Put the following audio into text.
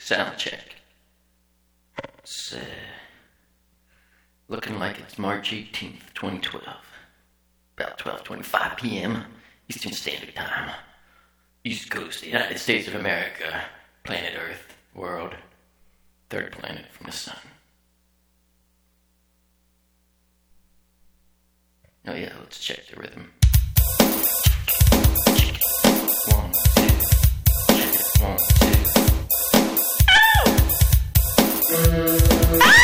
Sound check. It's looking like it's March 18th, 2012. About 12:25 p.m. Eastern Standard Time. East Coast, the United States of America. Planet Earth. World. Third planet from the sun. Oh yeah, let's check the rhythm. Check it. 1, 2. Check it. 1, 2. Ow!